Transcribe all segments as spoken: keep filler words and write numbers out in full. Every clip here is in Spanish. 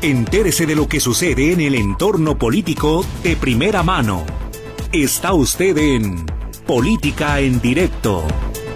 Entérese de lo que sucede en el entorno político de primera mano. Está usted en Política en Directo.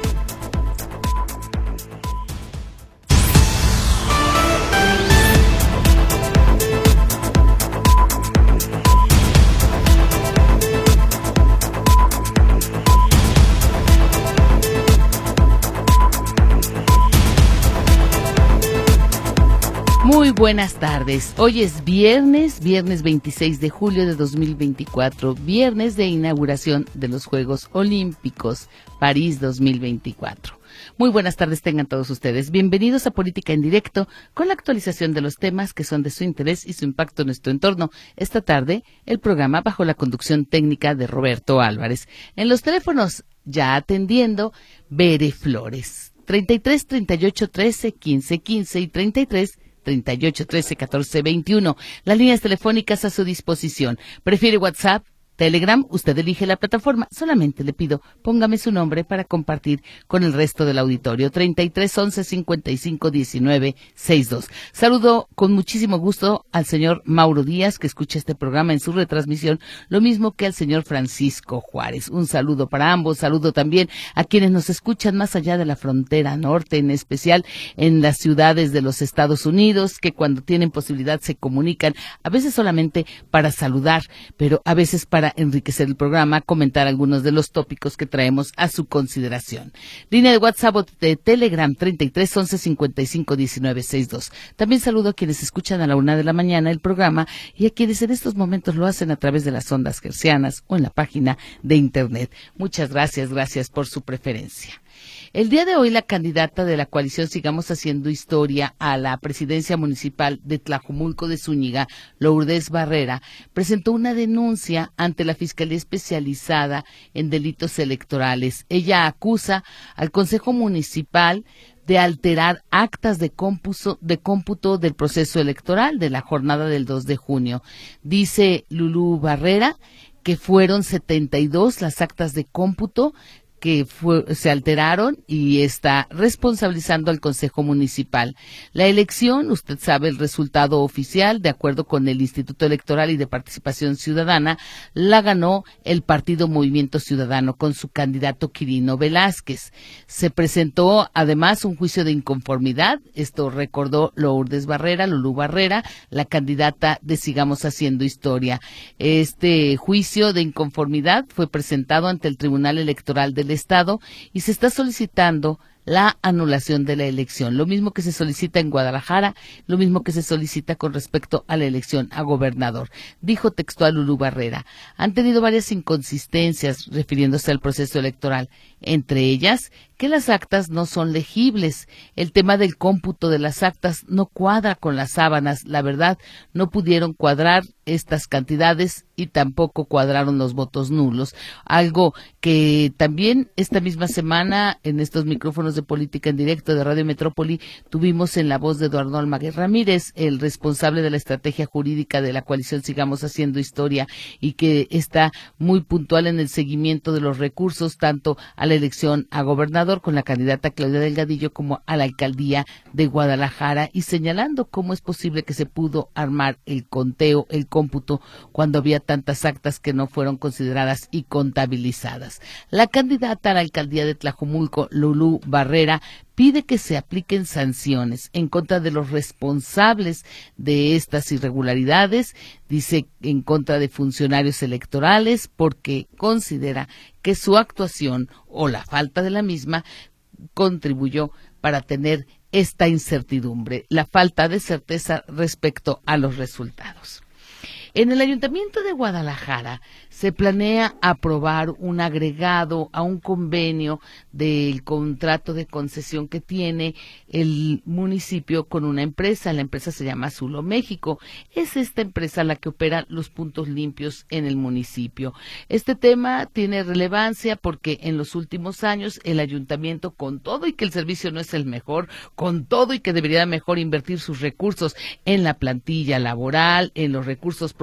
Muy buenas tardes. Hoy es viernes, viernes veintiséis de julio de dos mil veinticuatro, viernes de inauguración de los Juegos Olímpicos París dos mil veinticuatro. Muy buenas tardes tengan todos ustedes. Bienvenidos a Política en Directo, con la actualización de los temas que son de su interés y su impacto en nuestro entorno. Esta tarde, el programa bajo la conducción técnica de Roberto Álvarez. En los teléfonos, ya atendiendo, Bere Flores. treinta y tres, treinta y ocho, trece, quince, quince y treinta y tres, treinta y ocho, trece, catorce, veintiuno. Las líneas telefónicas a su disposición. ¿Prefiere WhatsApp? Telegram, usted elige la plataforma. Solamente le pido, póngame su nombre para compartir con el resto del auditorio. treinta y tres, once, cincuenta y cinco, diecinueve, sesenta y dos. Saludo con muchísimo gusto al señor Mauro Díaz, que escucha este programa en su retransmisión, lo mismo que al señor Francisco Juárez. Un saludo para ambos. Saludo también a quienes nos escuchan más allá de la frontera norte, en especial en las ciudades de los Estados Unidos, que cuando tienen posibilidad se comunican, a veces solamente para saludar, pero a veces para enriquecer el programa, comentar algunos de los tópicos que traemos a su consideración. Línea de WhatsApp o de Telegram treinta y tres, once, cincuenta y cinco, diecinueve, sesenta y dos. También saludo a quienes escuchan a la una de la mañana el programa y a quienes en estos momentos lo hacen a través de las ondas hercianas o en la página de internet. Muchas gracias, gracias por su preferencia. El día de hoy, la candidata de la coalición Sigamos Haciendo Historia a la presidencia municipal de Tlajomulco de Zúñiga, Lourdes Barrera, presentó una denuncia ante la Fiscalía Especializada en Delitos Electorales. Ella acusa al Consejo Municipal de alterar actas de cómputo, de cómputo del proceso electoral de la jornada del dos de junio. Dice Lulú Barrera que fueron setenta y dos las actas de cómputo que fue, se alteraron y está responsabilizando al Consejo Municipal. La elección, usted sabe el resultado oficial, de acuerdo con el Instituto Electoral y de Participación Ciudadana, la ganó el Partido Movimiento Ciudadano con su candidato Quirino Velázquez. Se presentó además un juicio de inconformidad, esto recordó Lourdes Barrera, Lulú Barrera, la candidata de Sigamos Haciendo Historia. Este juicio de inconformidad fue presentado ante el Tribunal Electoral del Estado y se está solicitando la anulación de la elección, lo mismo que se solicita en Guadalajara, lo mismo que se solicita con respecto a la elección a gobernador. Dijo textual Lulú Barrera, han tenido varias inconsistencias refiriéndose al proceso electoral, entre ellas que las actas no son legibles, el tema del cómputo de las actas no cuadra con las sábanas, la verdad, no pudieron cuadrar estas cantidades y tampoco cuadraron los votos nulos, algo que también esta misma semana en estos micrófonos de Política en Directo de Radio Metrópoli tuvimos en la voz de Eduardo Almaguer Ramírez, el responsable de la estrategia jurídica de la coalición Sigamos Haciendo Historia y que está muy puntual en el seguimiento de los recursos tanto a la elección a gobernador con la candidata Claudia Delgadillo como a la alcaldía de Guadalajara y señalando cómo es posible que se pudo armar el conteo, el cómputo cuando había tantas actas que no fueron consideradas y contabilizadas. La candidata a la alcaldía de Tlajomulco, Lulú Barrera, pide que se apliquen sanciones en contra de los responsables de estas irregularidades, dice en contra de funcionarios electorales porque considera que su actuación o la falta de la misma contribuyó para tener esta incertidumbre, la falta de certeza respecto a los resultados. En el Ayuntamiento de Guadalajara se planea aprobar un agregado a un convenio del contrato de concesión que tiene el municipio con una empresa. La empresa se llama Zulo México. Es esta empresa la que opera los puntos limpios en el municipio. Este tema tiene relevancia porque en los últimos años el ayuntamiento, con todo y que el servicio no es el mejor, con todo y que debería mejor invertir sus recursos en la plantilla laboral, en los recursos propios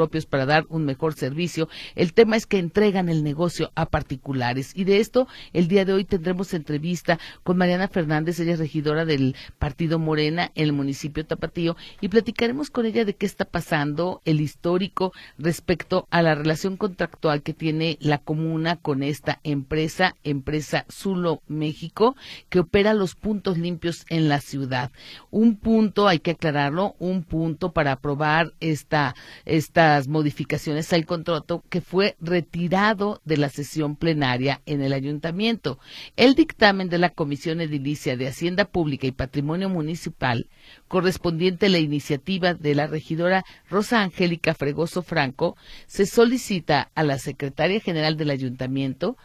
propios para dar un mejor servicio. El tema es que entregan el negocio a particulares. Y de esto, el día de hoy tendremos entrevista con Mariana Fernández, ella es regidora del Partido Morena en el municipio Tapatío, y platicaremos con ella de qué está pasando, el histórico respecto a la relación contractual que tiene la comuna con esta empresa, empresa Zulo México, que opera los puntos limpios en la ciudad. Un punto, hay que aclararlo, un punto para aprobar esta, estas modificaciones al contrato que fue retirado de la sesión plenaria en el ayuntamiento. El dictamen de la Comisión Edilicia de Hacienda Pública y Patrimonio Municipal, correspondiente a la iniciativa de la regidora Rosa Angélica Fregoso Franco, se solicita a la secretaria general del ayuntamiento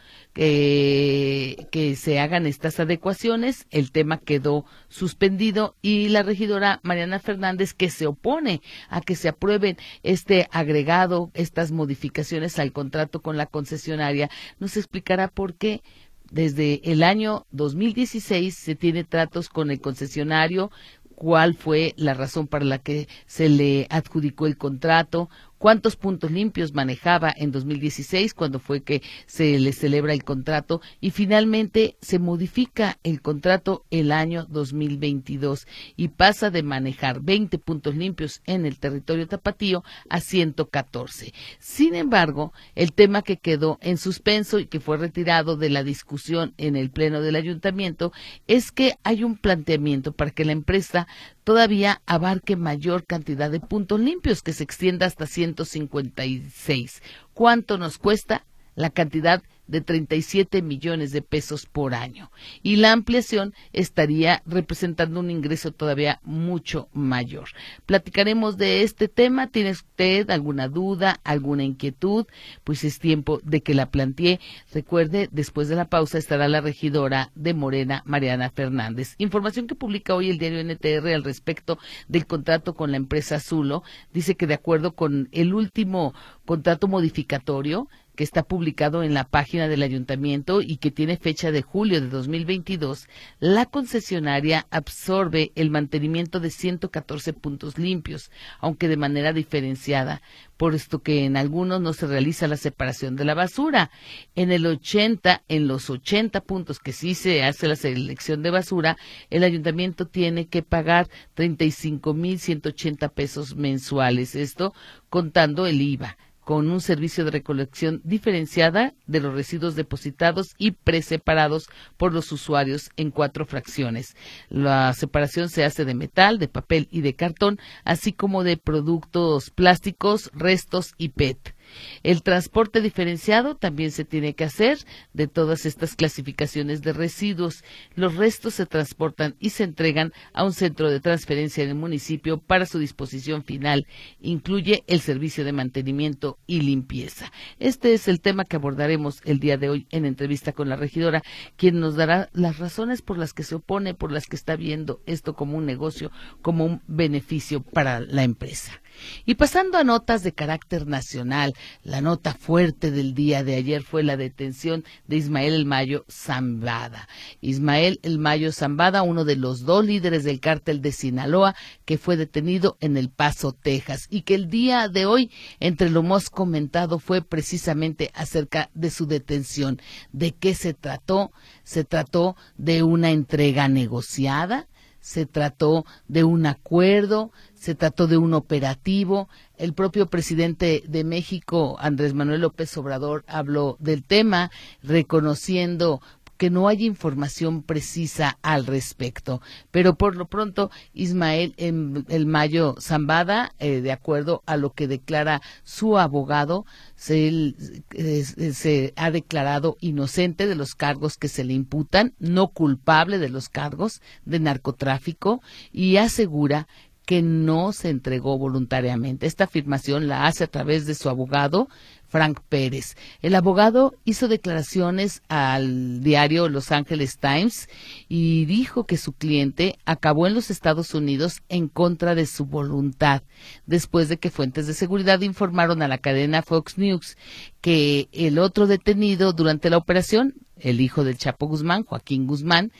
que, que se hagan estas adecuaciones. El tema quedó suspendido y la regidora Mariana Fernández, que se opone a que se aprueben este agregado, estas modificaciones al contrato con la concesionaria, nos explicará por qué. Desde el año dos mil dieciséis se tiene tratos con el concesionario, cuál fue la razón para la que se le adjudicó el contrato, cuántos puntos limpios manejaba en dos mil dieciséis, cuando fue que se le celebra el contrato, y finalmente se modifica el contrato el año dos mil veintidós y pasa de manejar veinte puntos limpios en el territorio tapatío a ciento catorce. Sin embargo, el tema que quedó en suspenso y que fue retirado de la discusión en el pleno del ayuntamiento es que hay un planteamiento para que la empresa todavía abarque mayor cantidad de puntos limpios, que se extienda hasta ciento cincuenta y seis. ¿Cuánto nos cuesta? La cantidad de treinta y siete millones de pesos por año. Y la ampliación estaría representando un ingreso todavía mucho mayor. Platicaremos de este tema. ¿Tiene usted alguna duda, alguna inquietud? Pues es tiempo de que la plantee. Recuerde, después de la pausa estará la regidora de Morena, Mariana Fernández. Información que publica hoy el diario N T R al respecto del contrato con la empresa Zulo. Dice que de acuerdo con el último contrato modificatorio, que está publicado en la página del ayuntamiento y que tiene fecha de julio de dos mil veintidós, la concesionaria absorbe el mantenimiento de ciento catorce puntos limpios, aunque de manera diferenciada, puesto que en algunos no se realiza la separación de la basura. En el ochenta, en los ochenta puntos que sí se hace la selección de basura, el ayuntamiento tiene que pagar treinta y cinco mil ciento ochenta pesos mensuales, esto contando el I V A, con un servicio de recolección diferenciada de los residuos depositados y preseparados por los usuarios en cuatro fracciones. La separación se hace de metal, de papel y de cartón, así como de productos plásticos, restos y P E T. El transporte diferenciado también se tiene que hacer de todas estas clasificaciones de residuos. Los restos se transportan y se entregan a un centro de transferencia en el municipio para su disposición final. Incluye el servicio de mantenimiento y limpieza. Este es el tema que abordaremos el día de hoy en entrevista con la regidora, quien nos dará las razones por las que se opone, por las que está viendo esto como un negocio, como un beneficio para la empresa. Y pasando a notas de carácter nacional, la nota fuerte del día de ayer fue la detención de Ismael El Mayo Zambada. Ismael El Mayo Zambada, uno de los dos líderes del cártel de Sinaloa, que fue detenido en El Paso, Texas, y que el día de hoy, entre lo más comentado, fue precisamente acerca de su detención. ¿De qué se trató? Se trató de una entrega negociada, se trató de un acuerdo, se trató de un operativo. El propio presidente de México, Andrés Manuel López Obrador, habló del tema, reconociendo que no hay información precisa al respecto. Pero por lo pronto, Ismael El Mayo Zambada, eh, de acuerdo a lo que declara su abogado, se, eh, se ha declarado inocente de los cargos que se le imputan, no culpable de los cargos de narcotráfico, y asegura que no se entregó voluntariamente. Esta afirmación la hace a través de su abogado, Frank Pérez. El abogado hizo declaraciones al diario Los Angeles Times y dijo que su cliente acabó en los Estados Unidos en contra de su voluntad, después de que fuentes de seguridad informaron a la cadena Fox News que el otro detenido durante la operación, el hijo del Chapo Guzmán, Joaquín Guzmán,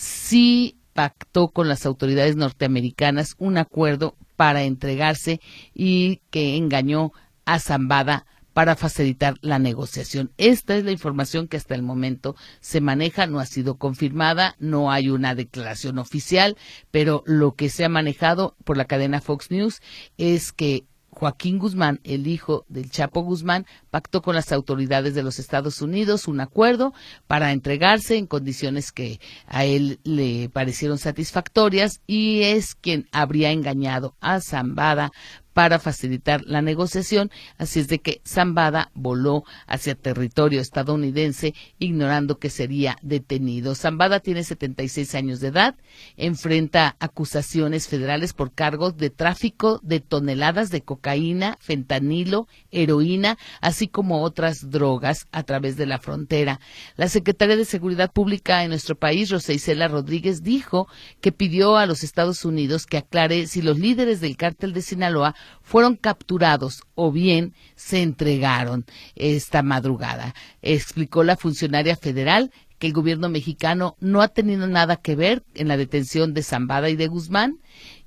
sí pactó con las autoridades norteamericanas un acuerdo para entregarse y que engañó a Zambada para facilitar la negociación. Esta es la información que hasta el momento se maneja, no ha sido confirmada, no hay una declaración oficial, pero lo que se ha manejado por la cadena Fox News es que Joaquín Guzmán, el hijo del Chapo Guzmán, pactó con las autoridades de los Estados Unidos un acuerdo para entregarse en condiciones que a él le parecieron satisfactorias, y es quien habría engañado a Zambada para facilitar la negociación. Así es de que Zambada voló hacia territorio estadounidense ignorando que sería detenido. Zambada tiene setenta y seis años de edad, enfrenta acusaciones federales por cargos de tráfico de toneladas de cocaína, fentanilo, heroína, así como otras drogas a través de la frontera. La secretaria de Seguridad Pública en nuestro país, Rosa Isela Rodríguez, dijo que pidió a los Estados Unidos que aclare si los líderes del cártel de Sinaloa fueron capturados o bien se entregaron esta madrugada. Explicó la funcionaria federal que el gobierno mexicano no ha tenido nada que ver en la detención de Zambada y de Guzmán,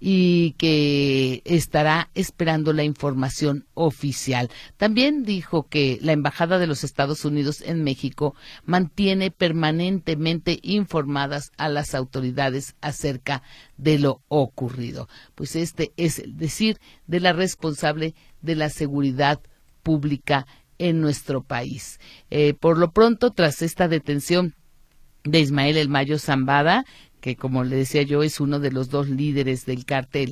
y que estará esperando la información oficial. También dijo que la Embajada de los Estados Unidos en México mantiene permanentemente informadas a las autoridades acerca de lo ocurrido. Pues este es el decir de la responsable de la seguridad pública en nuestro país. Eh, por lo pronto, tras esta detención de Ismael El Mayo Zambada, que como le decía yo es uno de los dos líderes del cártel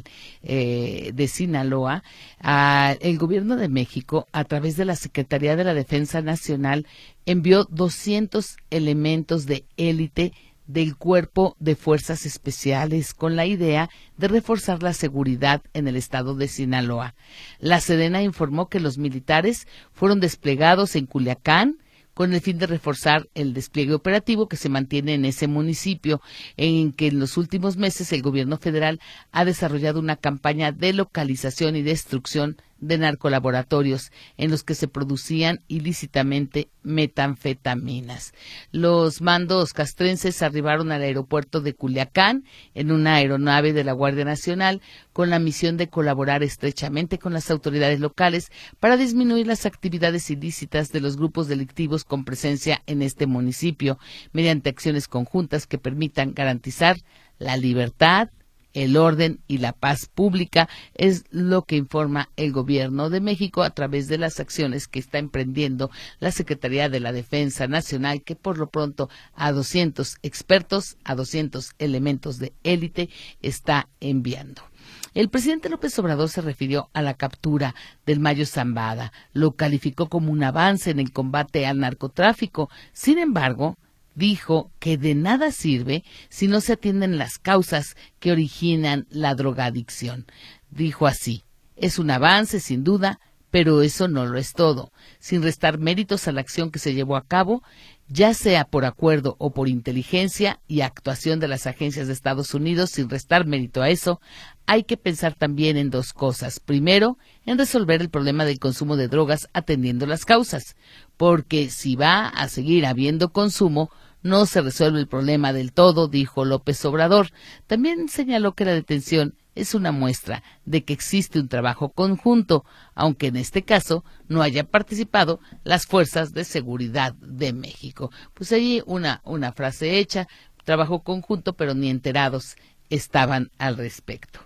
eh, de Sinaloa, a, el gobierno de México, a través de la Secretaría de la Defensa Nacional, envió doscientos elementos de élite del Cuerpo de Fuerzas Especiales con la idea de reforzar la seguridad en el estado de Sinaloa. La Sedena informó que los militares fueron desplegados en Culiacán con el fin de reforzar el despliegue operativo que se mantiene en ese municipio, en que en los últimos meses el gobierno federal ha desarrollado una campaña de localización y destrucción de narcolaboratorios en los que se producían ilícitamente metanfetaminas. Los mandos castrenses arribaron al aeropuerto de Culiacán en una aeronave de la Guardia Nacional con la misión de colaborar estrechamente con las autoridades locales para disminuir las actividades ilícitas de los grupos delictivos con presencia en este municipio, mediante acciones conjuntas que permitan garantizar la libertad, el orden y la paz pública, es lo que informa el gobierno de México a través de las acciones que está emprendiendo la Secretaría de la Defensa Nacional, que por lo pronto a doscientos expertos, a doscientos elementos de élite está enviando. El presidente López Obrador se refirió a la captura del Mayo Zambada, lo calificó como un avance en el combate al narcotráfico. Sin embargo, dijo que de nada sirve si no se atienden las causas que originan la drogadicción. Dijo así: es un avance sin duda, pero eso no lo es todo. Sin restar méritos a la acción que se llevó a cabo, ya sea por acuerdo o por inteligencia y actuación de las agencias de Estados Unidos, sin restar mérito a eso, hay que pensar también en dos cosas. Primero, en resolver el problema del consumo de drogas atendiendo las causas, porque si va a seguir habiendo consumo, no se resuelve el problema del todo, dijo López Obrador. También señaló que la detención es una muestra de que existe un trabajo conjunto, aunque en este caso no hayan participado las fuerzas de seguridad de México. Pues allí una, una frase hecha, trabajo conjunto, pero ni enterados estaban al respecto.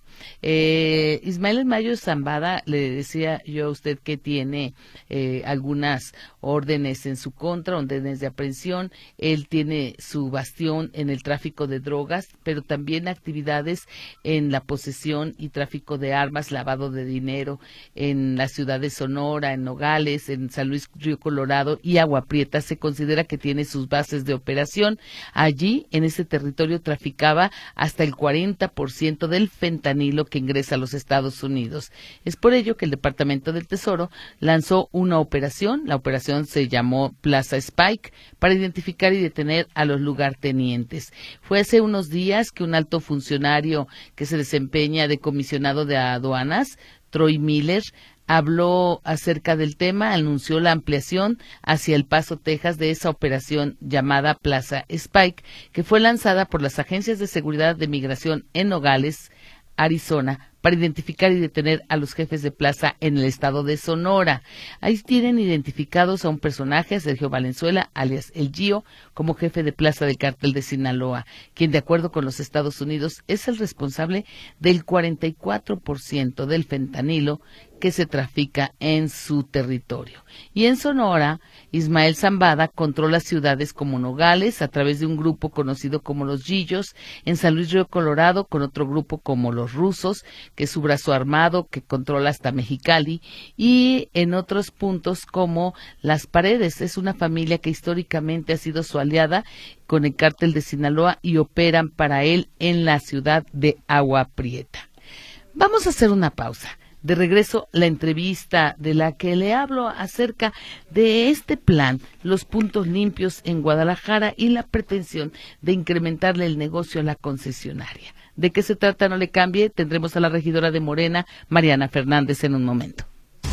Eh, Ismael El Mayo Zambada, le decía yo a usted que tiene eh, algunas órdenes en su contra, órdenes de aprehensión. Él tiene su bastión en el tráfico de drogas, pero también actividades en la posesión y tráfico de armas, lavado de dinero en la ciudad de Sonora, en Nogales, en San Luis Río Colorado y Agua Prieta. Se considera que tiene sus bases de operación. Allí, en ese territorio, traficaba hasta el cuarenta por ciento del fentanilo que ingresa a los Estados Unidos. Es por ello que el Departamento del Tesoro lanzó una operación, la operación se llamó Plaza Spike, para identificar y detener a los lugartenientes. Fue hace unos días que un alto funcionario que se desempeña de comisionado de aduanas, Troy Miller, habló acerca del tema, anunció la ampliación hacia El Paso, Texas, de esa operación llamada Plaza Spike, que fue lanzada por las agencias de seguridad de migración en Nogales, Arizona, para identificar y detener a los jefes de plaza en el estado de Sonora. Ahí tienen identificados a un personaje, a Sergio Valenzuela, alias El Gio, como jefe de plaza del cártel de Sinaloa, quien de acuerdo con los Estados Unidos es el responsable del cuarenta y cuatro por ciento del fentanilo que se trafica en su territorio. Y en Sonora, Ismael Zambada controla ciudades como Nogales a través de un grupo conocido como los Gillos, en San Luis Río Colorado con otro grupo como los Rusos, que es su brazo armado que controla hasta Mexicali, y en otros puntos como Las Paredes. Es una familia que históricamente ha sido su aliada con el cártel de Sinaloa y operan para él en la ciudad de Agua Prieta. Vamos a hacer una pausa. De regreso, la entrevista de la que le hablo acerca de este plan, los puntos limpios en Guadalajara y la pretensión de incrementarle el negocio a la concesionaria. ¿De qué se trata? No le cambie. Tendremos a la regidora de Morena, Mariana Fernández, en un momento.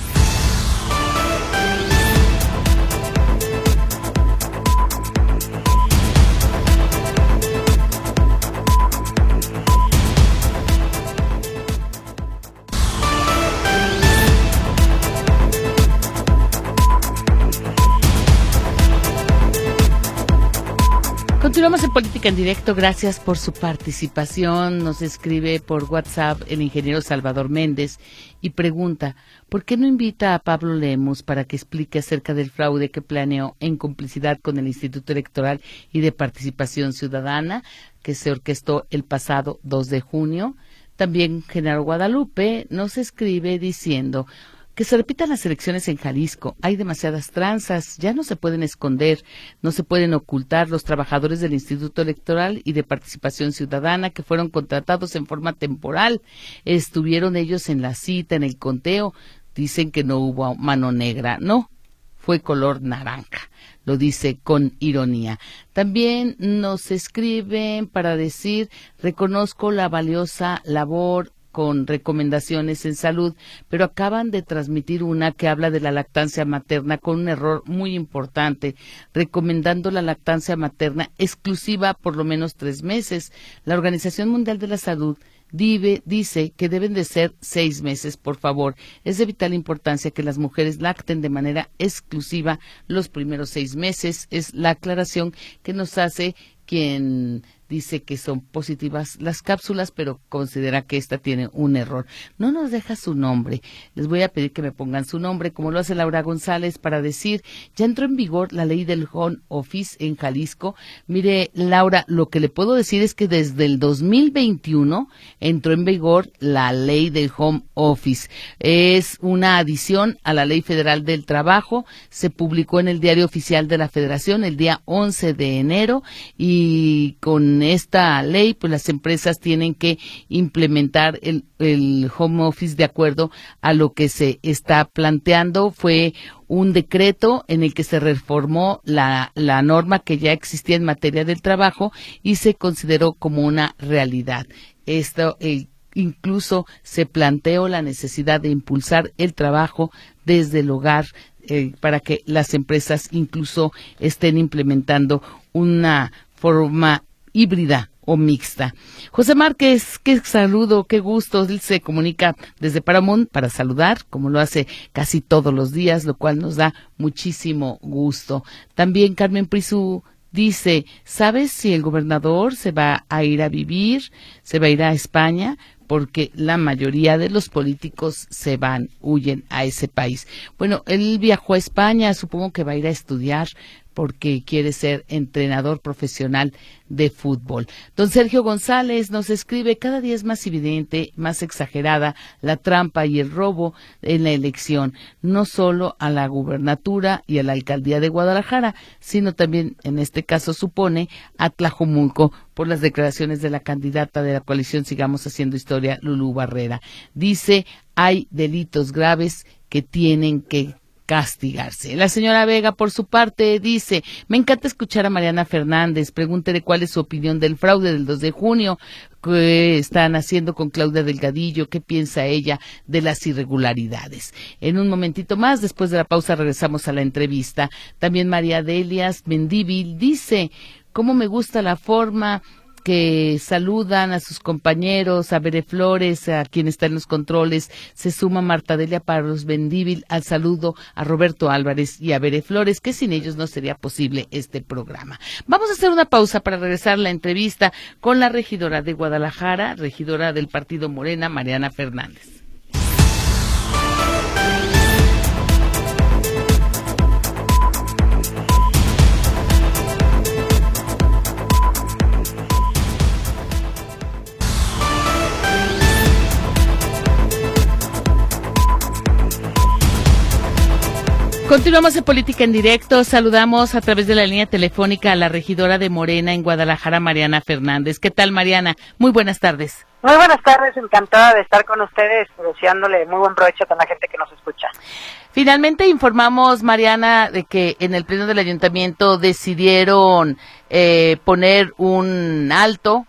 Continuamos en Política en Directo, gracias por su participación. Nos escribe por WhatsApp el ingeniero Salvador Méndez y pregunta, ¿por qué no invita a Pablo Lemus para que explique acerca del fraude que planeó en complicidad con el Instituto Electoral y de Participación Ciudadana, que se orquestó el pasado dos de junio? También Genaro Guadalupe nos escribe diciendo que se repitan las elecciones en Jalisco. Hay demasiadas tranzas, ya no se pueden esconder, no se pueden ocultar. Los trabajadores del Instituto Electoral y de Participación Ciudadana que fueron contratados en forma temporal, estuvieron ellos en la cita, en el conteo. Dicen que no hubo mano negra, no, fue color naranja. Lo dice con ironía. También nos escriben para decir, reconozco la valiosa labor con recomendaciones en salud, pero acaban de transmitir una que habla de la lactancia materna con un error muy importante, recomendando la lactancia materna exclusiva por lo menos tres meses. La Organización Mundial de la Salud Dive, dice que deben de ser seis meses, por favor. Es de vital importancia que las mujeres lacten de manera exclusiva los primeros seis meses. Es la aclaración que nos hace quien dice que son positivas las cápsulas, pero considera que esta tiene un error. No nos deja su nombre. Les voy a pedir que me pongan su nombre, como lo hace Laura González, para decir, ya entró en vigor la ley del home office en Jalisco. Mire, Laura, lo que le puedo decir es que desde el dos mil veintiuno entró en vigor la ley del home office. Es una adición a la Ley Federal del Trabajo. Se publicó en el Diario Oficial de la Federación el día once de enero y con esta ley, pues las empresas tienen que implementar el, el home office de acuerdo a lo que se está planteando. Fue un decreto en el que se reformó la, la norma que ya existía en materia del trabajo y se consideró como una realidad. Esto eh, incluso se planteó la necesidad de impulsar el trabajo desde el hogar eh, para que las empresas incluso estén implementando una forma híbrida o mixta. José Márquez, qué saludo, qué gusto. Él se comunica desde Paramount para saludar, como lo hace casi todos los días, lo cual nos da muchísimo gusto. También Carmen Prisú dice, ¿sabes si el gobernador se va a ir a vivir, se va a ir a España? Porque la mayoría de los políticos se van, huyen a ese país. Bueno, él viajó a España, supongo que va a ir a estudiar, porque quiere ser entrenador profesional de fútbol. Don Sergio González nos escribe, cada día es más evidente, más exagerada la trampa y el robo en la elección, no solo a la gubernatura y a la alcaldía de Guadalajara, sino también, en este caso supone, a Tlajomulco, por las declaraciones de la candidata de la coalición Sigamos Haciendo Historia, Lulú Barrera. Dice, hay delitos graves que tienen que castigarse. La señora Vega, por su parte, dice, me encanta escuchar a Mariana Fernández, pregúntele cuál es su opinión del fraude del dos de junio, qué están haciendo con Claudia Delgadillo, qué piensa ella de las irregularidades. En un momentito más, después de la pausa, regresamos a la entrevista. También María Delias Mendívil dice, cómo me gusta la forma que saludan a sus compañeros, a Bere Flores, a quien está en los controles, se suma Marta Delia Parros Bendívil al saludo a Roberto Álvarez y a Bere Flores, que sin ellos no sería posible este programa. Vamos a hacer una pausa para regresar a la entrevista con la regidora de Guadalajara, regidora del Partido Morena, Mariana Fernández. Continuamos en Política en Directo. Saludamos a través de la línea telefónica a la regidora de Morena en Guadalajara, Mariana Fernández. ¿Qué tal, Mariana? Muy buenas tardes. Muy buenas tardes, encantada de estar con ustedes, deseándole muy buen provecho a toda la gente que nos escucha. Finalmente informamos, Mariana, de que en el pleno del ayuntamiento decidieron eh, poner un alto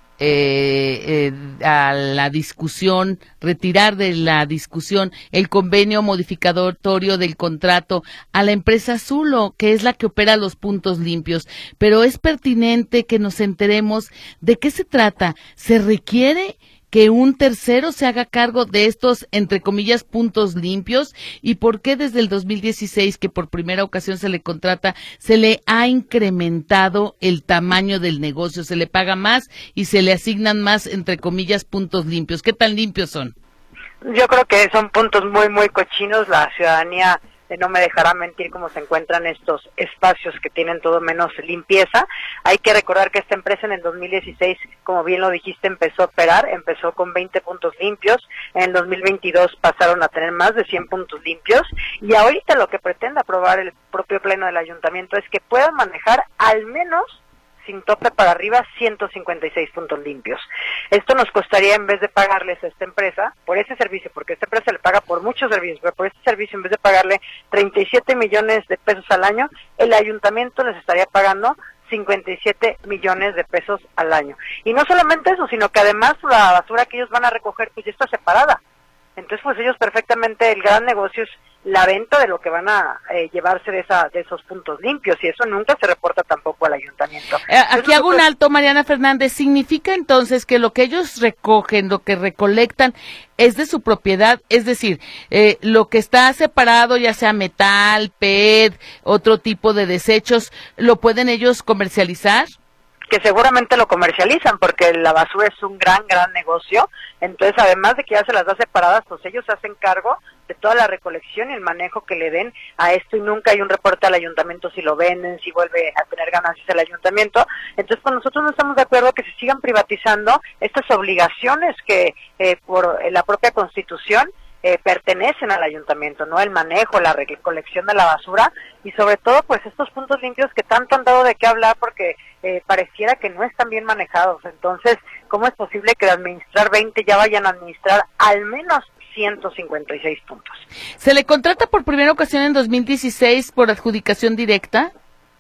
Eh, eh, a la discusión, retirar de la discusión el convenio modificatorio del contrato a la empresa Zulo, que es la que opera los puntos limpios. Pero es pertinente que nos enteremos de qué se trata. ¿Se requiere que un tercero se haga cargo de estos, entre comillas, puntos limpios? ¿Y por qué desde el dos mil dieciséis, que por primera ocasión se le contrata, se le ha incrementado el tamaño del negocio? Se le paga más y se le asignan más, entre comillas, puntos limpios. ¿Qué tan limpios son? Yo creo que son puntos muy, muy cochinos. La ciudadanía no me dejará mentir cómo se encuentran estos espacios que tienen todo menos limpieza. Hay que recordar que esta empresa en el dos mil dieciséis, como bien lo dijiste, empezó a operar, empezó con veinte puntos limpios, en el dos mil veintidós pasaron a tener más de cien puntos limpios, y ahorita lo que pretende aprobar el propio pleno del ayuntamiento es que puedan manejar al menos, sin tope para arriba, ciento cincuenta y seis puntos limpios. Esto nos costaría, en vez de pagarles a esta empresa por ese servicio, porque esta empresa le paga por muchos servicios, pero por este servicio, en vez de pagarle treinta y siete millones de pesos al año, el ayuntamiento les estaría pagando cincuenta y siete millones de pesos al año. Y no solamente eso, sino que además la basura que ellos van a recoger pues ya está separada. Entonces, pues ellos perfectamente, el gran negocio es la venta de lo que van a eh, llevarse de esa de esos puntos limpios, y eso nunca se reporta tampoco al ayuntamiento. Eh, aquí hago un alto, Mariana Fernández. ¿Significa entonces que lo que ellos recogen, lo que recolectan, es de su propiedad? Es decir, eh, lo que está separado, ya sea metal, P E T, otro tipo de desechos, ¿lo pueden ellos comercializar? Que seguramente lo comercializan, porque la basura es un gran, gran negocio. Entonces, además de que ya se las da separadas, pues ellos se hacen cargo de toda la recolección y el manejo que le den a esto, y nunca hay un reporte al ayuntamiento si lo venden, si vuelve a tener ganancias el ayuntamiento. Entonces, pues nosotros no estamos de acuerdo que se sigan privatizando estas obligaciones que eh, por la propia Constitución Eh, pertenecen al ayuntamiento, ¿no? El manejo, la recolección de la basura, y sobre todo pues estos puntos limpios que tanto han dado de qué hablar, porque eh, pareciera que no están bien manejados. Entonces, ¿cómo es posible que de administrar veinte ya vayan a administrar al menos ciento cincuenta y seis puntos? ¿Se le contrata por primera ocasión en dos mil dieciséis por adjudicación directa?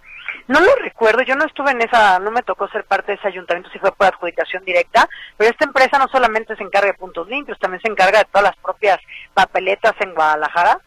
No lo recuerdo, yo no estuve en esa, no me tocó ser parte de ese ayuntamiento, si fue por adjudicación directa, pero esta empresa no solamente se encarga de puntos limpios, también se encarga de todas las propias papeletas en Guadalajara,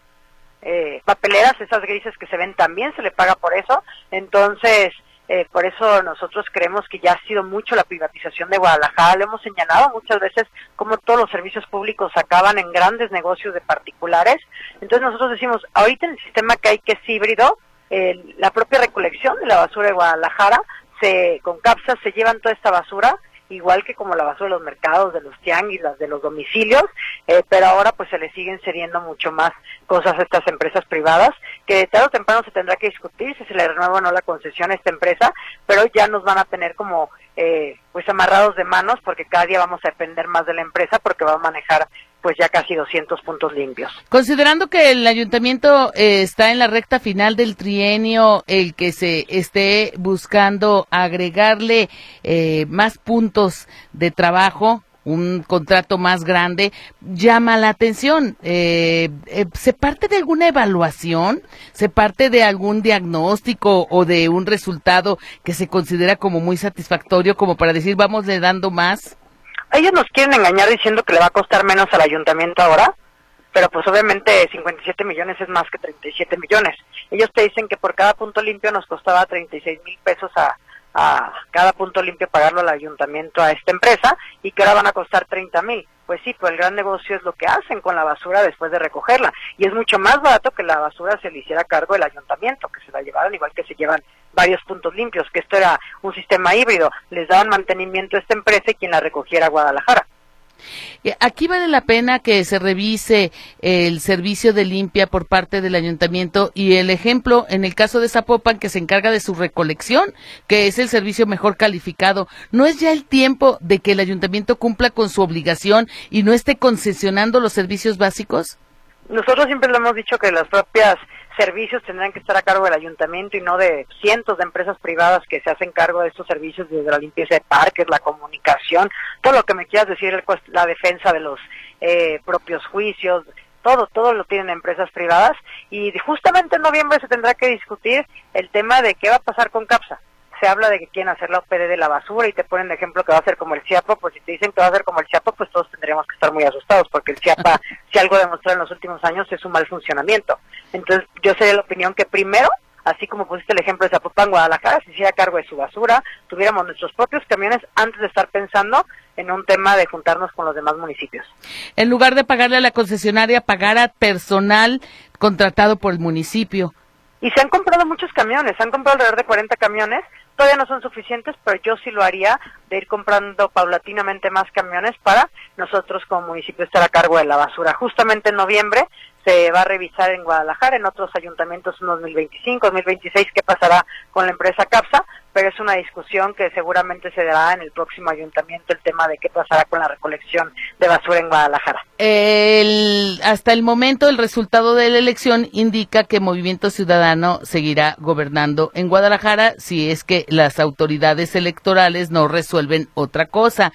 eh, papeleras, esas grises que se ven, también se le paga por eso. Entonces, eh, por eso nosotros creemos que ya ha sido mucho la privatización de Guadalajara. Lo hemos señalado muchas veces como todos los servicios públicos acaban en grandes negocios de particulares. Entonces nosotros decimos, ahorita en el sistema que hay, que es híbrido, Eh, la propia recolección de la basura de Guadalajara, se con capsas se llevan toda esta basura, igual que como la basura de los mercados, de los tianguis, las de los domicilios, eh, pero ahora pues se le siguen cediendo mucho más cosas a estas empresas privadas, que de tarde o temprano se tendrá que discutir si se le renueva o no la concesión a esta empresa, pero ya nos van a tener como eh, pues amarrados de manos, porque cada día vamos a depender más de la empresa, porque va a manejar pues ya casi doscientos puntos limpios. Considerando que el ayuntamiento eh, está en la recta final del trienio, el que se esté buscando agregarle eh, más puntos de trabajo, un contrato más grande, llama la atención. Eh, eh, ¿Se parte de alguna evaluación? ¿Se parte de algún diagnóstico o de un resultado que se considera como muy satisfactorio, como para decir, vamos le dando más? Ellos nos quieren engañar diciendo que le va a costar menos al ayuntamiento ahora, pero pues obviamente cincuenta y siete millones es más que treinta y siete millones. Ellos te dicen que por cada punto limpio nos costaba treinta y seis mil pesos a, a nosotros, a la empresa, y nosotros decimos, pues no, no es cierto. La empresa, a cada punto limpio pagarlo al ayuntamiento, a esta empresa, y que ahora van a costar treinta mil. Pues sí, pues el gran negocio es lo que hacen con la basura después de recogerla, y es mucho más barato que la basura se le hiciera cargo del ayuntamiento, que se la llevaran igual que se llevan varios puntos limpios, que esto era un sistema híbrido, les daban mantenimiento a esta empresa y quien la recogiera a Guadalajara. Aquí vale la pena que se revise el servicio de limpia por parte del ayuntamiento y el ejemplo en el caso de Zapopan, que se encarga de su recolección, que es el servicio mejor calificado. ¿No es ya el tiempo de que el ayuntamiento cumpla con su obligación y no esté concesionando los servicios básicos? Nosotros siempre lo hemos dicho que las propias servicios tendrán que estar a cargo del ayuntamiento y no de cientos de empresas privadas que se hacen cargo de estos servicios, desde la limpieza de parques, la comunicación, todo lo que me quieras decir, la defensa de los eh, propios juicios, todo, todo lo tienen empresas privadas, y justamente en noviembre se tendrá que discutir el tema de qué va a pasar con CAPSA. Se habla de que quieren hacer la O P D de la basura y te ponen de ejemplo que va a ser como el CIAPA. Pues si te dicen que va a ser como el CIAPA, pues todos tendríamos que estar muy asustados, porque el CIAPA, si algo demostró en los últimos años, es un mal funcionamiento. Entonces yo sería la opinión que primero, así como pusiste el ejemplo de Zapopan, Guadalajara se hiciera cargo de su basura, tuviéramos nuestros propios camiones antes de estar pensando en un tema de juntarnos con los demás municipios. En lugar de pagarle a la concesionaria, pagar a personal contratado por el municipio. Y se han comprado muchos camiones, se han comprado alrededor de cuarenta camiones, todavía no son suficientes, pero yo sí lo haría de ir comprando paulatinamente más camiones para nosotros como municipio estar a cargo de la basura. Justamente en noviembre se va a revisar en Guadalajara, en otros ayuntamientos en dos mil veinticinco, dos mil veintiséis, qué pasará con la empresa CAPSA, pero es una discusión que seguramente se dará en el próximo ayuntamiento, el tema de qué pasará con la recolección de basura en Guadalajara. El, hasta el momento el resultado de la elección indica que Movimiento Ciudadano seguirá gobernando en Guadalajara si es que las autoridades electorales no resuelven otra cosa.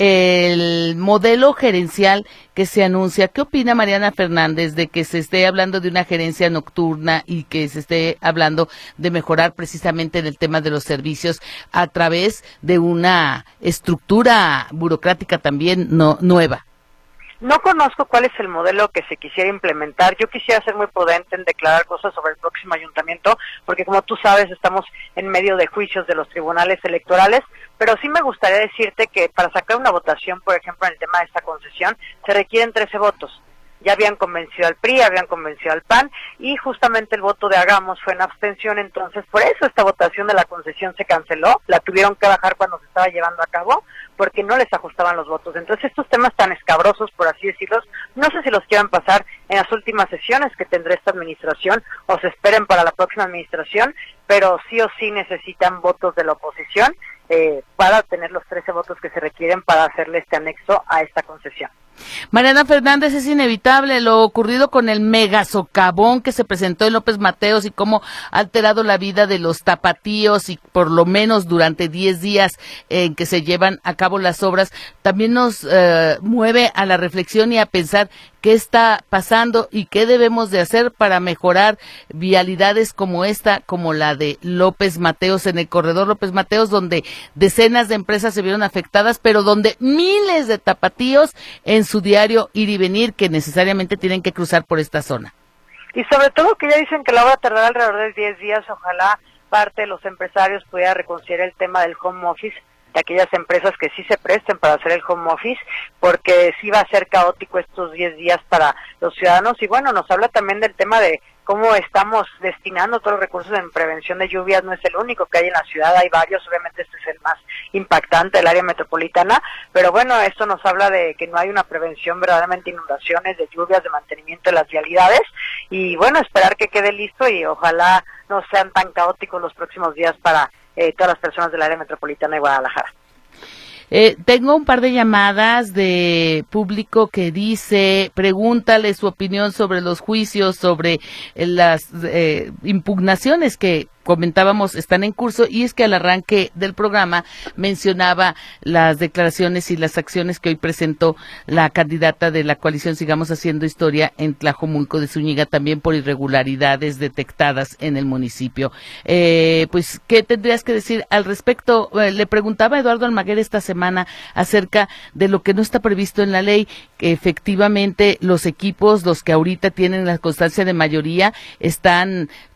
El modelo gerencial que se anuncia, ¿qué opina Mariana Fernández de que se esté hablando de una gerencia nocturna y que se esté hablando de mejorar precisamente en el tema de los servicios a través de una estructura burocrática también no, nueva? No conozco cuál es el modelo que se quisiera implementar. Yo quisiera ser muy prudente en declarar cosas sobre el próximo ayuntamiento, porque como tú sabes, estamos en medio de juicios de los tribunales electorales, pero sí me gustaría decirte que para sacar una votación, por ejemplo, en el tema de esta concesión, se requieren trece votos. Ya habían convencido al P R I, habían convencido al P A N, y justamente el voto de Hagamos fue en abstención. Entonces por eso esta votación de la concesión se canceló, la tuvieron que bajar cuando se estaba llevando a cabo, porque no les ajustaban los votos. Entonces estos temas tan escabrosos, por así decirlos, no sé si los quieran pasar en las últimas sesiones que tendrá esta administración, o se esperen para la próxima administración, pero sí o sí necesitan votos de la oposición eh, para tener los trece votos que se requieren para hacerle este anexo a esta concesión. Mariana Fernández, es inevitable lo ocurrido con el mega socavón que se presentó en López Mateos y cómo ha alterado la vida de los tapatíos, y por lo menos durante diez días en que se llevan a cabo las obras, también nos eh, mueve a la reflexión y a pensar qué está pasando y qué debemos de hacer para mejorar vialidades como esta, como la de López Mateos, en el corredor López Mateos, donde decenas de empresas se vieron afectadas, pero donde miles de tapatíos en su diario ir y venir, que necesariamente tienen que cruzar por esta zona. Y sobre todo que ya dicen que la obra tardará alrededor de diez días, ojalá parte de los empresarios pudiera reconsiderar el tema del home office, de aquellas empresas que sí se presten para hacer el home office, porque sí va a ser caótico estos diez días para los ciudadanos. Y bueno, nos habla también del tema de cómo estamos destinando todos los recursos en prevención de lluvias. No es el único que hay en la ciudad, hay varios, obviamente este es el más impactante, el área metropolitana, pero bueno, esto nos habla de que no hay una prevención verdaderamente de inundaciones, de lluvias, de mantenimiento de las vialidades, y bueno, esperar que quede listo y ojalá no sean tan caóticos los próximos días para Eh, todas las personas del área metropolitana de Guadalajara. Eh, tengo un par de llamadas de público que dice, pregúntale su opinión sobre los juicios, sobre eh, las eh, impugnaciones que comentábamos están en curso, y es que al arranque del programa mencionaba las declaraciones y las acciones que hoy presentó la candidata de la coalición Sigamos Haciendo Historia en Tlajomulco de Zúñiga, también por irregularidades detectadas en el municipio. Eh, pues, ¿qué tendrías que decir al respecto? Eh, le preguntaba a Eduardo Almaguer esta semana acerca de lo que no está previsto en la ley, que efectivamente los equipos, los que ahorita tienen la constancia de mayoría, están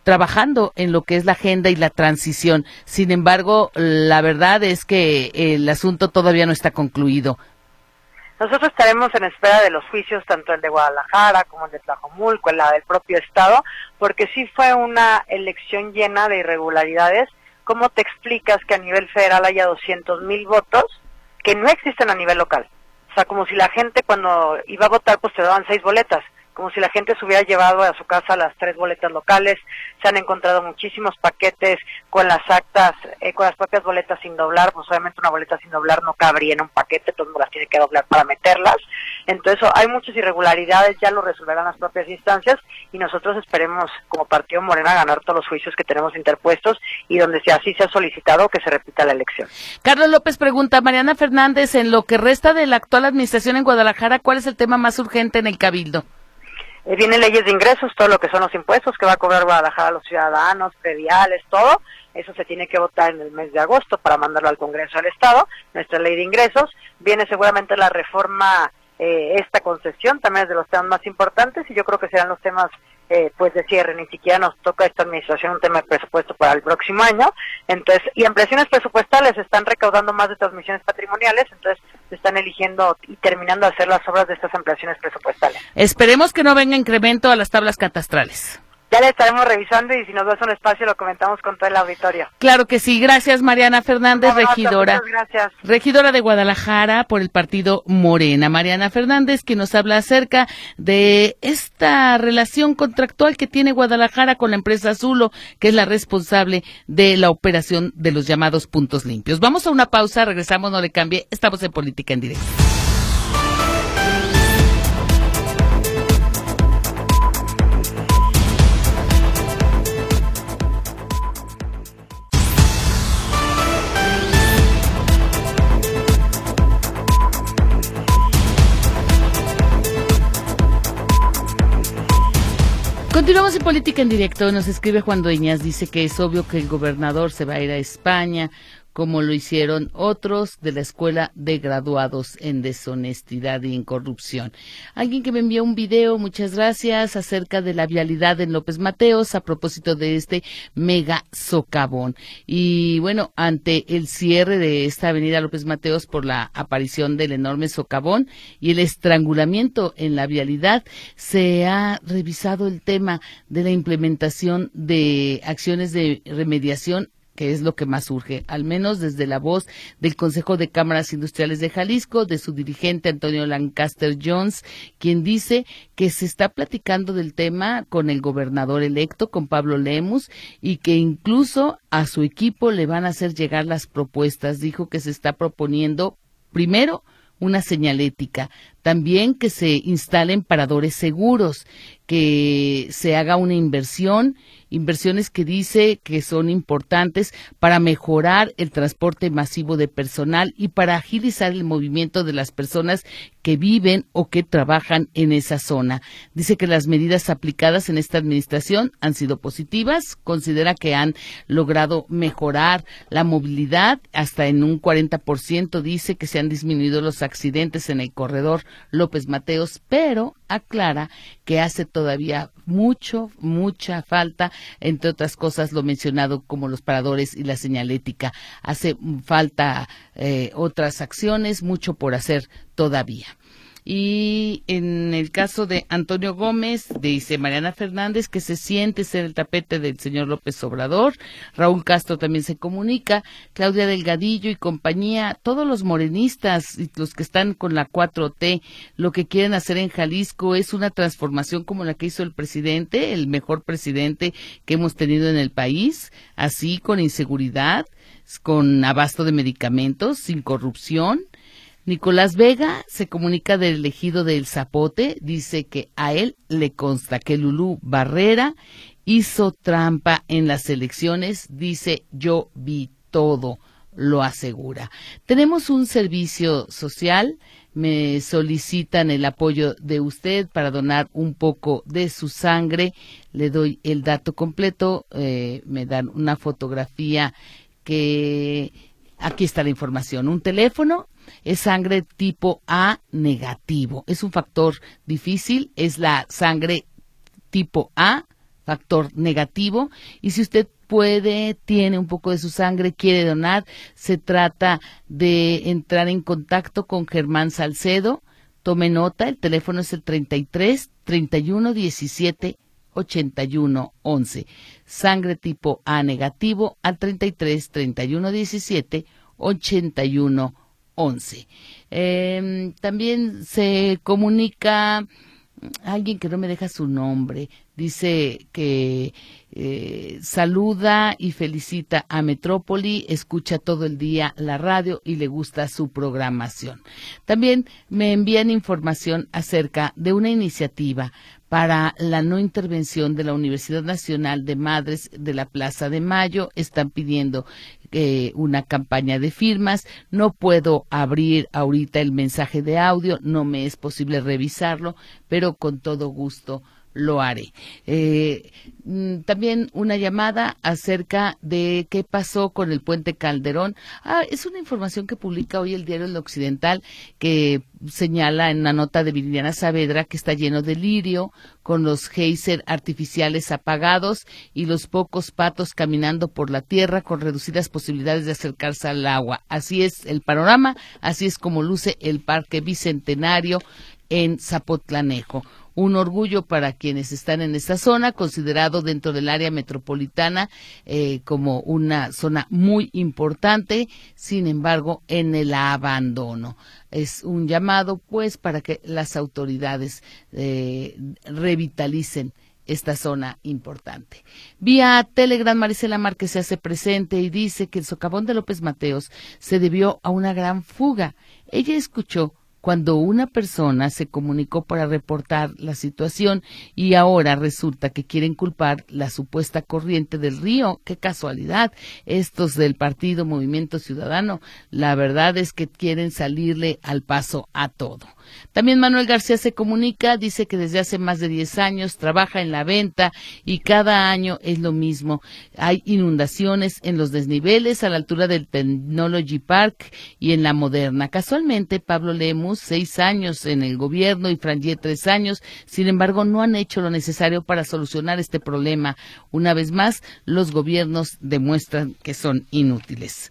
trabajando en lo que es la agenda y la transición. Sin embargo, la verdad es que el asunto todavía no está concluido. Nosotros estaremos en espera de los juicios, tanto el de Guadalajara como el de Tlajomulco, el del propio Estado, porque sí fue una elección llena de irregularidades. ¿Cómo te explicas que a nivel federal haya doscientos mil votos que no existen a nivel local? O sea, como si la gente cuando iba a votar, pues te daban seis boletas, como si la gente se hubiera llevado a su casa las tres boletas locales. Se han encontrado muchísimos paquetes con las actas, eh, con las propias boletas sin doblar. Pues obviamente una boleta sin doblar no cabría en un paquete, todo el mundo las tiene que doblar para meterlas. Entonces hay muchas irregularidades, ya lo resolverán las propias instancias, y nosotros esperemos como Partido Morena ganar todos los juicios que tenemos interpuestos, y donde si así se ha solicitado que se repita la elección. Carlos López pregunta, Mariana Fernández, en lo que resta de la actual administración en Guadalajara, ¿cuál es el tema más urgente en el Cabildo? Eh, vienen leyes de ingresos, todo lo que son los impuestos que va a cobrar Guadalajara a los ciudadanos, prediales, todo. Eso se tiene que votar en el mes de agosto para mandarlo al Congreso del Estado, nuestra ley de ingresos. Viene seguramente la reforma, eh, esta concesión, también es de los temas más importantes, y yo creo que serán los temas eh, pues de cierre. Ni siquiera nos toca esta administración un tema de presupuesto para el próximo año. Entonces, y ampliaciones presupuestales, están recaudando más de transmisiones patrimoniales, entonces se están eligiendo y terminando de hacer las obras de estas ampliaciones presupuestales. Esperemos que no venga incremento a las tablas catastrales. Ya le estaremos revisando, y si nos das un espacio lo comentamos con todo el auditorio. Claro que sí. Gracias, Mariana Fernández, No, no, regidora. muchas gracias. Regidora de Guadalajara por el partido Morena. Mariana Fernández, que nos habla acerca de esta relación contractual que tiene Guadalajara con la empresa Zulo, que es la responsable de la operación de los llamados puntos limpios. Vamos a una pausa, regresamos, no le cambie. Estamos en Política en Directo. Continuamos en Política en Directo. Nos escribe Juan Dueñas, dice que es obvio que el gobernador se va a ir a España, como lo hicieron otros de la Escuela de Graduados en Deshonestidad y en Corrupción. Alguien que me envió un video, muchas gracias, acerca de la vialidad en López Mateos a propósito de este mega socavón. Y bueno, ante el cierre de esta avenida López Mateos por la aparición del enorme socavón y el estrangulamiento en la vialidad, se ha revisado el tema de la implementación de acciones de remediación, que es lo que más urge, al menos desde la voz del Consejo de Cámaras Industriales de Jalisco, de su dirigente Antonio Lancaster Jones, quien dice que se está platicando del tema con el gobernador electo, con Pablo Lemus, y que incluso a su equipo le van a hacer llegar las propuestas. Dijo que se está proponiendo, primero, una señalética, también que se instalen paradores seguros, que se haga una inversión, inversiones que dice que son importantes para mejorar el transporte masivo de personal y para agilizar el movimiento de las personas que viven o que trabajan en esa zona. Dice que las medidas aplicadas en esta administración han sido positivas, considera que han logrado mejorar la movilidad hasta en un cuarenta por ciento, dice que se han disminuido los accidentes en el corredor López Mateos, pero aclara que hace todavía mucho, mucha falta, entre otras cosas lo mencionado como los paradores y la señalética. Hace falta eh, otras acciones, mucho por hacer todavía. Y en el caso de Antonio Gómez, dice Mariana Fernández que se siente ser el tapete del señor López Obrador. Raúl Castro también se comunica, Claudia Delgadillo y compañía, todos los morenistas y los que están con la cuatro T, lo que quieren hacer en Jalisco es una transformación como la que hizo el presidente, el mejor presidente que hemos tenido en el país, así con inseguridad, con abasto de medicamentos, sin corrupción. Nicolás Vega se comunica del ejido del Zapote, dice que a él le consta que Lulú Barrera hizo trampa en las elecciones, dice yo vi todo, lo asegura. Tenemos un servicio social, me solicitan el apoyo de usted para donar un poco de su sangre, le doy el dato completo, eh, me dan una fotografía que, aquí está la información, un teléfono. Es sangre tipo A negativo. Es un factor difícil, es la sangre tipo A factor negativo, y si usted puede, tiene un poco de su sangre, quiere donar, se trata de entrar en contacto con Germán Salcedo. Tome nota, el teléfono es el treinta y tres, treinta y uno, diecisiete, ochenta y uno, once. Sangre tipo A negativo al treinta y tres, treinta y uno, diecisiete, ochenta y uno, once. Eh, también se comunica alguien que no me deja su nombre, dice que eh, saluda y felicita a Metrópoli, escucha todo el día la radio y le gusta su programación. También me envían información acerca de una iniciativa para la no intervención de la Universidad Nacional de Madres de la Plaza de Mayo. Están pidiendo eh, una campaña de firmas. No puedo abrir ahorita el mensaje de audio, no me es posible revisarlo, pero con todo gusto lo haré. Eh, también una llamada acerca de qué pasó con el puente Calderón. Ah, es una información que publica hoy el diario El Occidental, que señala en una nota de Viridiana Saavedra que está lleno de lirio, con los geyser artificiales apagados y los pocos patos caminando por la tierra con reducidas posibilidades de acercarse al agua. Así es el panorama, así es como luce el Parque Bicentenario en Zapotlanejo. Un orgullo para quienes están en esta zona, considerado dentro del área metropolitana eh, como una zona muy importante, sin embargo, en el abandono. Es un llamado, pues, para que las autoridades eh, revitalicen esta zona importante. Vía Telegram, Marisela Márquez se hace presente y dice que el socavón de López Mateos se debió a una gran fuga. Ella escuchó cuando una persona se comunicó para reportar la situación y ahora resulta que quieren culpar la supuesta corriente del río. ¡Qué casualidad! Estos del partido Movimiento Ciudadano, la verdad es que quieren salirle al paso a todo. También Manuel García se comunica, dice que desde hace más de diez años trabaja en la venta y cada año es lo mismo. Hay inundaciones en los desniveles a la altura del Technology Park y en la Moderna. Casualmente, Pablo Lemus, seis años en el gobierno, y Frangé, tres años. Sin embargo, no han hecho lo necesario para solucionar este problema. Una vez más, los gobiernos demuestran que son inútiles.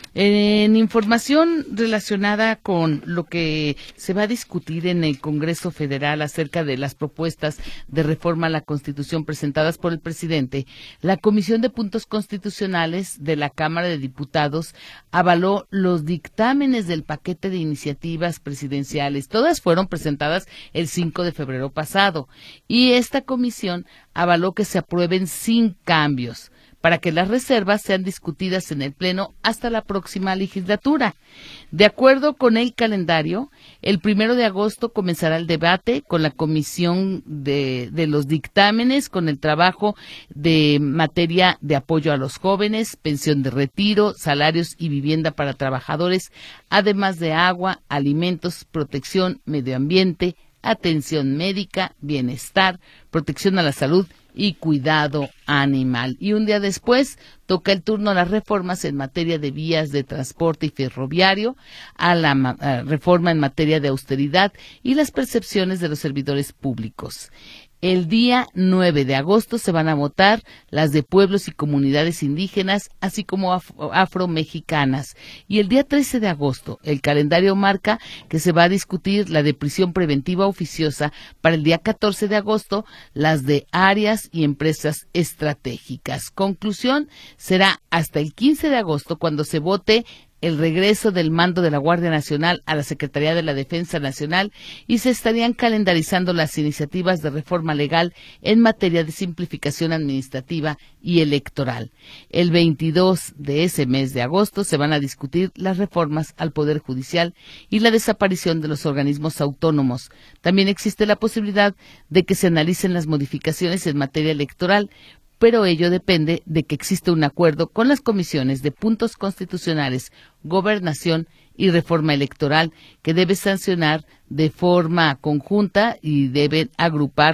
En información relacionada con lo que se va a discutir en el Congreso Federal acerca de las propuestas de reforma a la Constitución presentadas por el presidente, la Comisión de Puntos Constitucionales de la Cámara de Diputados avaló los dictámenes del paquete de iniciativas presidenciales. Todas fueron presentadas el cinco de febrero pasado y esta comisión avaló que se aprueben sin cambios, para que las reservas sean discutidas en el Pleno hasta la próxima legislatura. De acuerdo con el calendario, el primero de agosto comenzará el debate con la comisión de, de los dictámenes, con el trabajo de materia de apoyo a los jóvenes, pensión de retiro, salarios y vivienda para trabajadores, además de agua, alimentos, protección, medio ambiente, atención médica, bienestar, protección a la salud y cuidado animal. Y un día después toca el turno a las reformas en materia de vías de transporte y ferroviario, a la a reforma en materia de austeridad y las percepciones de los servidores públicos. El día nueve de agosto se van a votar las de pueblos y comunidades indígenas, así como af- afromexicanas. Y el día trece de agosto, el calendario marca que se va a discutir la de prisión preventiva oficiosa. Para el día catorce de agosto, las de áreas y empresas estratégicas. Conclusión será hasta el quince de agosto cuando se vote el regreso del mando de la Guardia Nacional a la Secretaría de la Defensa Nacional y se estarían calendarizando las iniciativas de reforma legal en materia de simplificación administrativa y electoral. El veintidós de ese mes de agosto se van a discutir las reformas al Poder Judicial y la desaparición de los organismos autónomos. También existe la posibilidad de que se analicen las modificaciones en materia electoral, pero ello depende de que exista un acuerdo con las comisiones de puntos constitucionales, gobernación y reforma electoral, que debe sancionar de forma conjunta y deben agrupar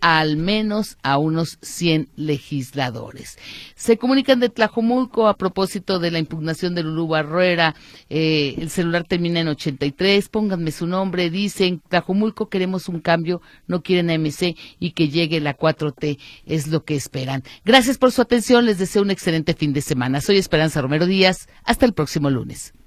al menos a unos cien legisladores. Se comunican de Tlajomulco a propósito de la impugnación de Lulú Barrera. Eh, el celular termina en ochenta y tres. Pónganme su nombre. Dicen, Tlajomulco, queremos un cambio, no quieren a M C y que llegue la cuatro T, es lo que esperan. Gracias por su atención. Les deseo un excelente fin de semana. Soy Esperanza Romero Díaz. Hasta el próximo lunes.